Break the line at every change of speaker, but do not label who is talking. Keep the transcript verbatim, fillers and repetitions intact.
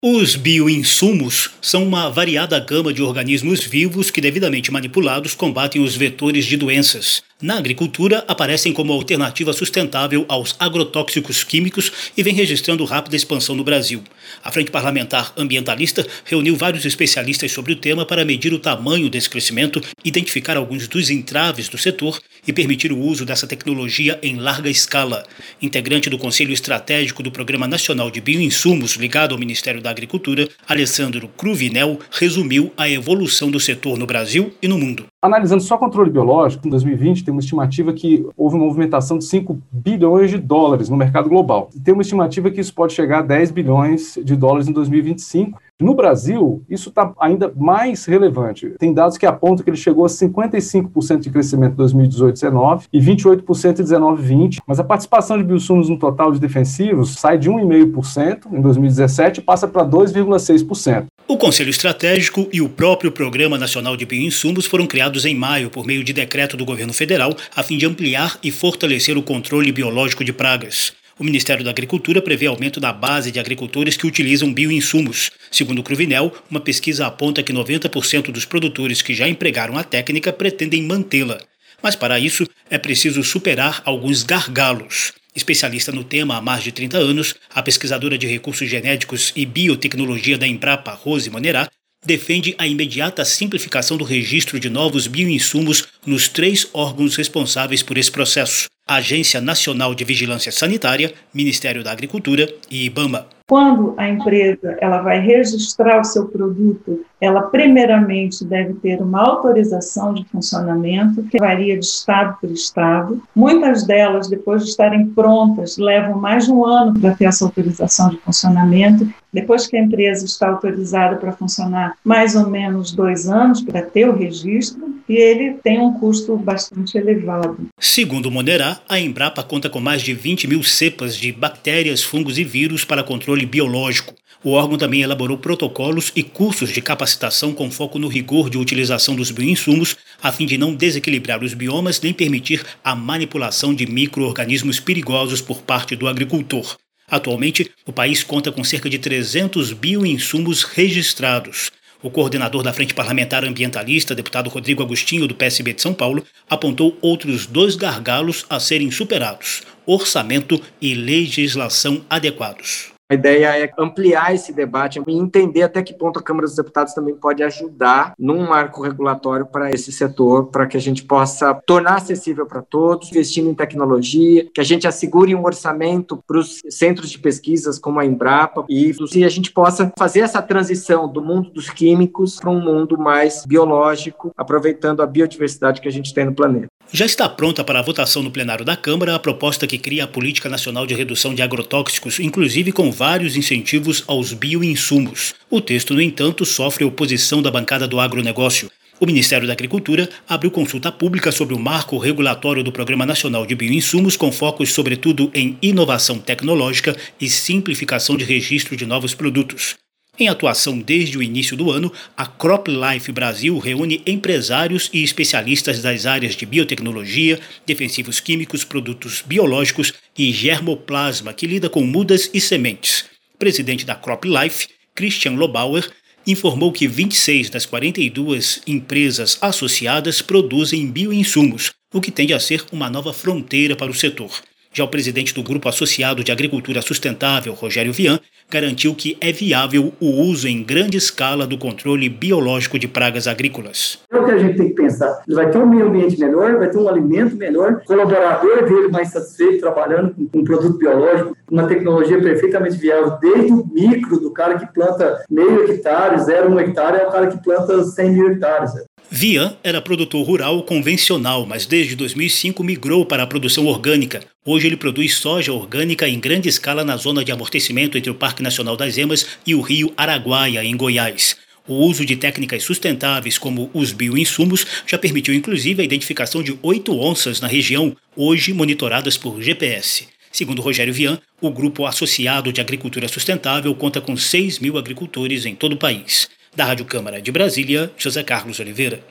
Os bioinsumos são uma variada gama de organismos vivos que, devidamente manipulados, combatem os vetores de doenças. Na agricultura, aparecem como alternativa sustentável aos agrotóxicos químicos e vem registrando rápida expansão no Brasil. A Frente Parlamentar Ambientalista reuniu vários especialistas sobre o tema para medir o tamanho desse crescimento, identificar alguns dos entraves do setor e permitir o uso dessa tecnologia em larga escala. Integrante do Conselho Estratégico do Programa Nacional de Bioinsumos, ligado ao Ministério da Agricultura, Alessandro Cruvinel resumiu a evolução do setor no Brasil e no mundo.
Analisando só controle biológico, em dois mil e vinte tem uma estimativa que houve uma movimentação de cinco bilhões de dólares no mercado global. E tem uma estimativa que isso pode chegar a dez bilhões de dólares em dois mil e vinte e cinco. No Brasil, isso está ainda mais relevante. Tem dados que apontam que ele chegou a cinquenta e cinco por cento de crescimento em dois mil e dezoito dezenove e vinte e oito por cento em dezenove vinte, mas a participação de bioinsumos no total de defensivos sai de um vírgula cinco por cento em dois mil e dezessete e passa para dois vírgula seis por cento.
O Conselho Estratégico e o próprio Programa Nacional de Bioinsumos foram criados em maio por meio de decreto do governo federal a fim de ampliar e fortalecer o controle biológico de pragas. O Ministério da Agricultura prevê aumento da base de agricultores que utilizam bioinsumos. Segundo o Cruvinel, uma pesquisa aponta que noventa por cento dos produtores que já empregaram a técnica pretendem mantê-la. Mas para isso é preciso superar alguns gargalos. Especialista no tema há mais de trinta anos, a pesquisadora de recursos genéticos e biotecnologia da Embrapa, Rose Monerá, defende a imediata simplificação do registro de novos bioinsumos nos três órgãos responsáveis por esse processo: a Agência Nacional de Vigilância Sanitária, Ministério da Agricultura e IBAMA.
Quando a empresa ela vai registrar o seu produto, ela primeiramente deve ter uma autorização de funcionamento, que varia de estado por estado. Muitas delas, depois de estarem prontas, levam mais de um ano para ter essa autorização de funcionamento. Depois que a empresa está autorizada para funcionar, mais ou menos dois anos para ter o registro, e ele tem um custo bastante elevado.
Segundo Monerá, a Embrapa conta com mais de vinte mil cepas de bactérias, fungos e vírus para controle biológico. O órgão também elaborou protocolos e cursos de capacitação com foco no rigor de utilização dos bioinsumos, a fim de não desequilibrar os biomas nem permitir a manipulação de micro-organismos perigosos por parte do agricultor. Atualmente, o país conta com cerca de trezentos bioinsumos registrados. O coordenador da Frente Parlamentar Ambientalista, deputado Rodrigo Agostinho, do P S B de São Paulo, apontou outros dois gargalos a serem superados: orçamento e legislação adequados.
A ideia é ampliar esse debate e entender até que ponto a Câmara dos Deputados também pode ajudar num marco regulatório para esse setor, para que a gente possa tornar acessível para todos, investindo em tecnologia, que a gente assegure um orçamento para os centros de pesquisas como a Embrapa e que a gente possa fazer essa transição do mundo dos químicos para um mundo mais biológico, aproveitando a biodiversidade que a gente tem no planeta.
Já está pronta para a votação no plenário da Câmara a proposta que cria a Política Nacional de Redução de Agrotóxicos, inclusive com vários incentivos aos bioinsumos. O texto, no entanto, sofre oposição da bancada do agronegócio. O Ministério da Agricultura abriu consulta pública sobre o marco regulatório do Programa Nacional de Bioinsumos, com focos sobretudo em inovação tecnológica e simplificação de registro de novos produtos. Em atuação desde o início do ano, a CropLife Brasil reúne empresários e especialistas das áreas de biotecnologia, defensivos químicos, produtos biológicos e germoplasma, que lida com mudas e sementes. O presidente da CropLife, Christian Lobauer, informou que vinte e seis das quarenta e duas empresas associadas produzem bioinsumos, o que tende a ser uma nova fronteira para o setor. Já o presidente do Grupo Associado de Agricultura Sustentável, Rogério Vian, garantiu que é viável o uso em grande escala do controle biológico de pragas agrícolas.
É o que a gente tem que pensar. Ele vai ter um meio ambiente melhor, vai ter um alimento melhor, o colaborador dele mais satisfeito trabalhando com um produto biológico, uma tecnologia perfeitamente viável, desde o micro, do cara que planta meio hectare, zero, um hectare, é o cara que planta cem mil hectares.
Vian era produtor rural convencional, mas desde dois mil e cinco migrou para a produção orgânica. Hoje ele produz soja orgânica em grande escala na zona de amortecimento entre o Parque Nacional das Emas e o Rio Araguaia, em Goiás. O uso de técnicas sustentáveis como os bioinsumos já permitiu inclusive a identificação de oito onças na região, hoje monitoradas por G P S. Segundo Rogério Vian, o Grupo Associado de Agricultura Sustentável conta com seis mil agricultores em todo o país. Da Rádio Câmara de Brasília, José Carlos Oliveira.